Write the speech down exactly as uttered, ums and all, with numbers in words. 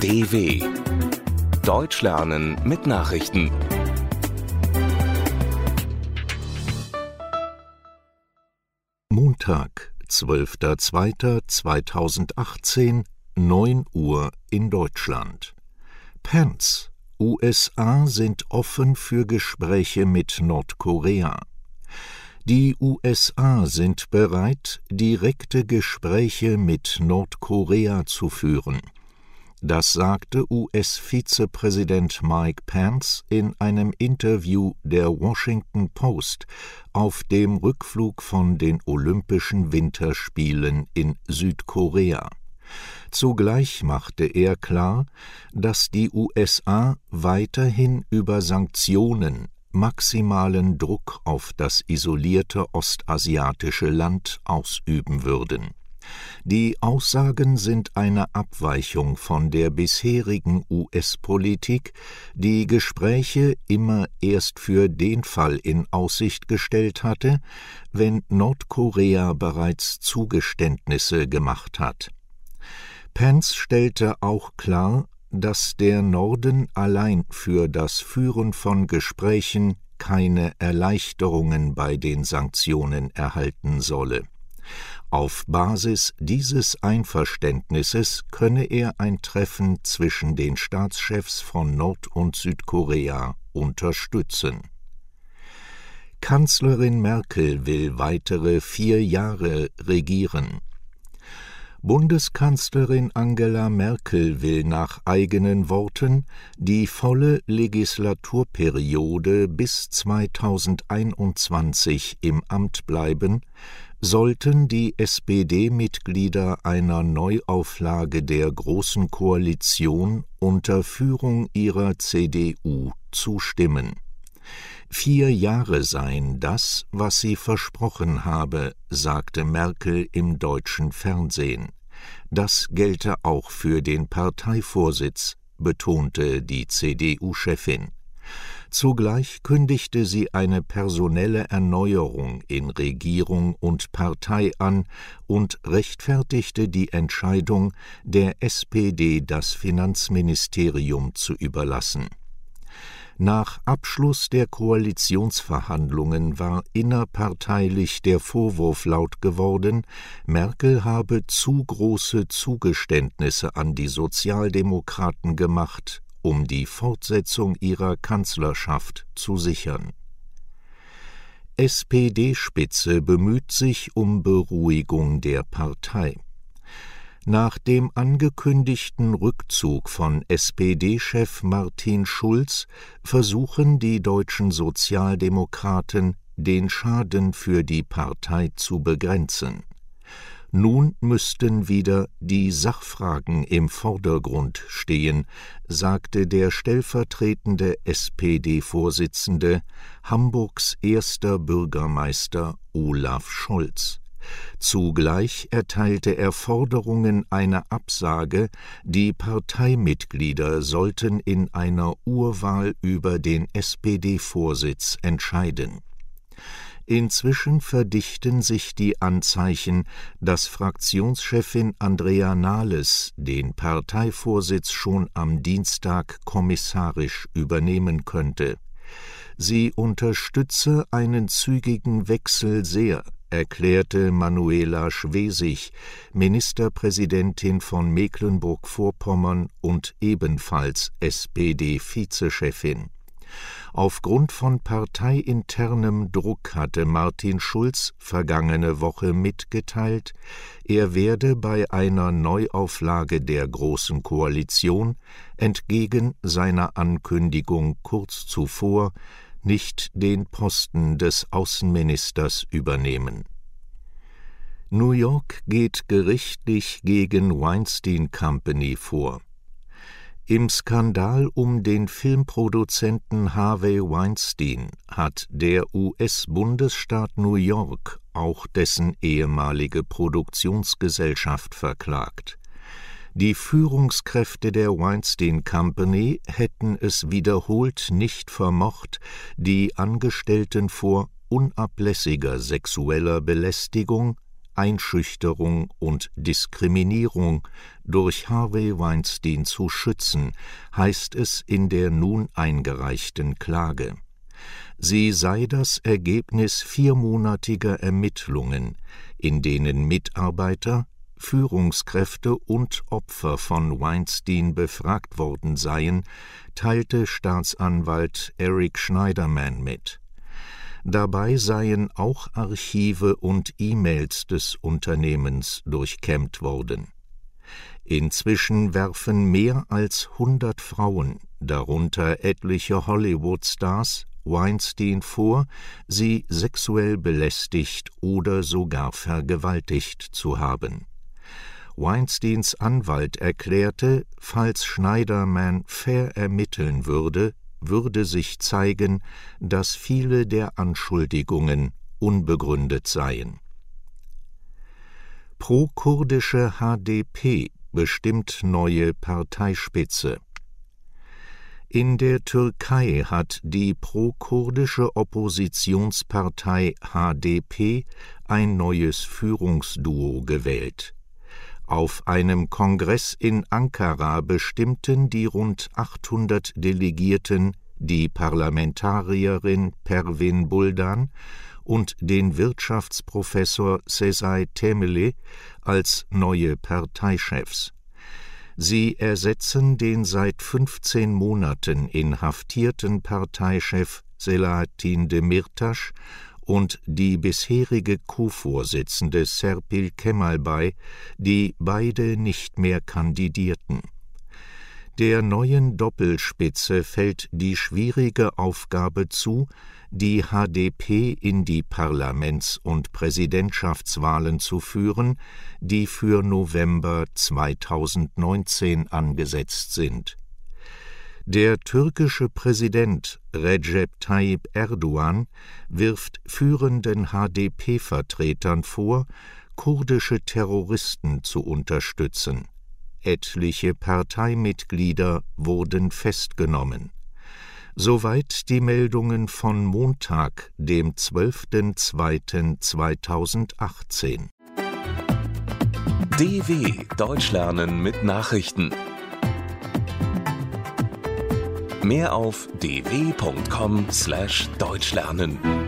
D W Deutsch lernen mit Nachrichten. Montag, zwölfter zweiter zweitausendachtzehn, neun Uhr in Deutschland. Pence: U S A sind offen für Gespräche mit Nordkorea. Die U S A sind bereit, direkte Gespräche mit Nordkorea zu führen. Das sagte U S-Vizepräsident Mike Pence in einem Interview der Washington Post auf dem Rückflug von den Olympischen Winterspielen in Südkorea. Zugleich machte er klar, dass die U S A weiterhin über Sanktionen maximalen Druck auf das isolierte ostasiatische Land ausüben würden. Die Aussagen sind eine Abweichung von der bisherigen U S-Politik, die Gespräche immer erst für den Fall in Aussicht gestellt hatte, wenn Nordkorea bereits Zugeständnisse gemacht hat. Pence stellte auch klar, dass der Norden allein für das Führen von Gesprächen keine Erleichterungen bei den Sanktionen erhalten solle. Auf Basis dieses Einverständnisses könne er ein Treffen zwischen den Staatschefs von Nord- und Südkorea unterstützen. Kanzlerin Merkel will weitere vier Jahre regieren. Bundeskanzlerin Angela Merkel will nach eigenen Worten die volle Legislaturperiode bis zweitausendeinundzwanzig im Amt bleiben, sollten die S P D-Mitglieder einer Neuauflage der Großen Koalition unter Führung ihrer C D U zustimmen. Vier Jahre seien das, was sie versprochen habe, sagte Merkel im deutschen Fernsehen. Das gelte auch für den Parteivorsitz, betonte die C D U-Chefin. Zugleich kündigte sie eine personelle Erneuerung in Regierung und Partei an und rechtfertigte die Entscheidung, der S P D das Finanzministerium zu überlassen. Nach Abschluss der Koalitionsverhandlungen war innerparteilich der Vorwurf laut geworden, Merkel habe zu große Zugeständnisse an die Sozialdemokraten gemacht, um die Fortsetzung ihrer Kanzlerschaft zu sichern. S P D-Spitze bemüht sich um Beruhigung der Partei. Nach dem angekündigten Rückzug von S P D-Chef Martin Schulz versuchen die deutschen Sozialdemokraten, den Schaden für die Partei zu begrenzen. Nun müssten wieder die Sachfragen im Vordergrund stehen, sagte der stellvertretende S P D-Vorsitzende, Hamburgs erster Bürgermeister Olaf Scholz. Zugleich erteilte er Forderungen einer Absage, die Parteimitglieder sollten in einer Urwahl über den S P D-Vorsitz entscheiden. Inzwischen verdichten sich die Anzeichen, dass Fraktionschefin Andrea Nahles den Parteivorsitz schon am Dienstag kommissarisch übernehmen könnte. Sie unterstütze einen zügigen Wechsel sehr, erklärte Manuela Schwesig, Ministerpräsidentin von Mecklenburg-Vorpommern und ebenfalls S P D-Vizechefin. Aufgrund von parteiinternem Druck hatte Martin Schulz vergangene Woche mitgeteilt, er werde bei einer Neuauflage der Großen Koalition entgegen seiner Ankündigung kurz zuvor nicht den Posten des Außenministers übernehmen. New York geht gerichtlich gegen Weinstein Company vor. Im Skandal um den Filmproduzenten Harvey Weinstein hat der U S-Bundesstaat New York auch dessen ehemalige Produktionsgesellschaft verklagt. Die Führungskräfte der Weinstein Company hätten es wiederholt nicht vermocht, die Angestellten vor unablässiger sexueller Belästigung, Einschüchterung und Diskriminierung durch Harvey Weinstein zu schützen, heißt es in der nun eingereichten Klage. Sie sei das Ergebnis viermonatiger Ermittlungen, in denen Mitarbeiter, Führungskräfte und Opfer von Weinstein befragt worden seien, teilte Staatsanwalt Eric Schneiderman mit. Dabei seien auch Archive und E-Mails des Unternehmens durchkämmt worden. Inzwischen werfen mehr als hundert Frauen, darunter etliche Hollywood-Stars, Weinstein vor, sie sexuell belästigt oder sogar vergewaltigt zu haben. Weinsteins Anwalt erklärte, falls Schneiderman fair ermitteln würde, würde sich zeigen, dass viele der Anschuldigungen unbegründet seien. Pro-kurdische H D P bestimmt neue Parteispitze. In der Türkei hat die pro-kurdische Oppositionspartei H D P ein neues Führungsduo gewählt. Auf einem Kongress in Ankara bestimmten die rund achthundert Delegierten die Parlamentarierin Pervin Buldan und den Wirtschaftsprofessor Sezai Temeli als neue Parteichefs. Sie ersetzen den seit fünfzehn Monaten inhaftierten Parteichef Selahattin Demirtas und die bisherige Co-Vorsitzende Serpil Kemalbay, die beide nicht mehr kandidierten. Der neuen Doppelspitze fällt die schwierige Aufgabe zu, die H D P in die Parlaments- und Präsidentschaftswahlen zu führen, die für November zweitausendneunzehn angesetzt sind. Der türkische Präsident Recep Tayyip Erdogan wirft führenden H D P-Vertretern vor, kurdische Terroristen zu unterstützen. Etliche Parteimitglieder wurden festgenommen. Soweit die Meldungen von Montag, dem zwölften zweiten zweitausendachtzehn. D W Deutsch lernen mit Nachrichten. Mehr auf d w punkt com slash deutsch lernen.